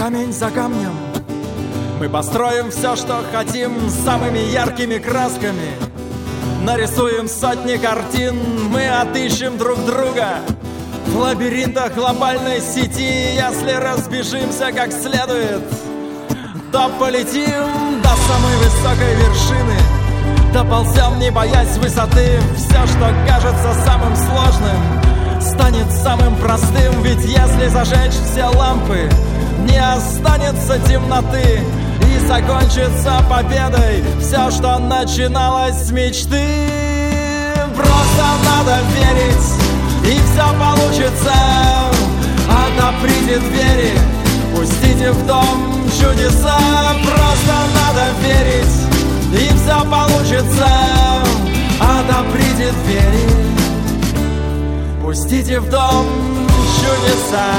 камень за камнем мы построим все, что хотим, самыми яркими красками. Нарисуем сотни картин, мы отыщем друг друга в лабиринтах глобальной сети. Если разбежимся как следует, то полетим до самой высокой вершины. Доползем, не боясь высоты. Все, что кажется самым сложным, станет самым простым. Ведь если зажечь все лампы, не останется темноты. И закончится победой все, что начиналось с мечты. Просто надо верить, и все получится. Отоприте двери, пустите в дом чудеса. Просто надо верить, и все получится. Отоприте двери, пустите в дом чудеса.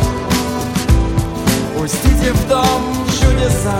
Пустите в дом чудеса.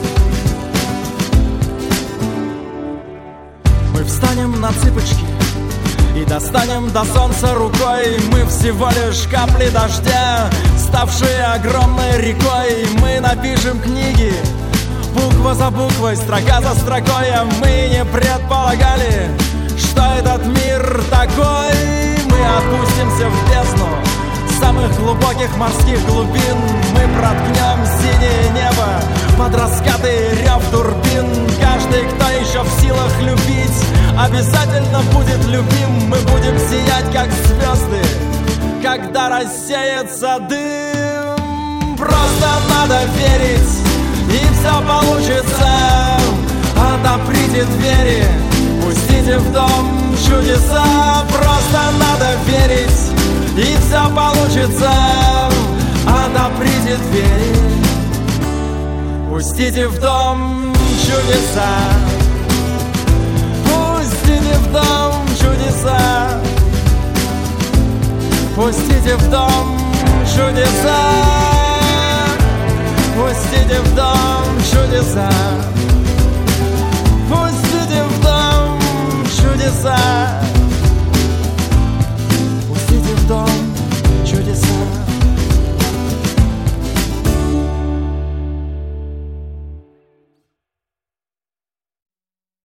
Мы встанем на цыпочки и достанем до солнца рукой. Мы всего лишь капли дождя, ставшие огромной рекой. Мы напишем книги буква за буквой, строка за строкой. А мы не предполагали, что этот мир такой. Мы опустимся в бездну самых глубоких морских глубин. Мы проткнем синее небо под раскаты и рев турбин. Каждый, кто еще в силах любить, обязательно будет любим. Мы будем сиять, как звезды, когда рассеется дым. Просто надо верить, и все получится. Отоприте двери, пустите в дом чудеса. Просто надо верить, и все получится. Отоприте двери, пустите в дом чудеса. Пустите в дом чудеса. Пустите в дом чудеса. Пустите в дом чудеса. Пустите в дом чудеса.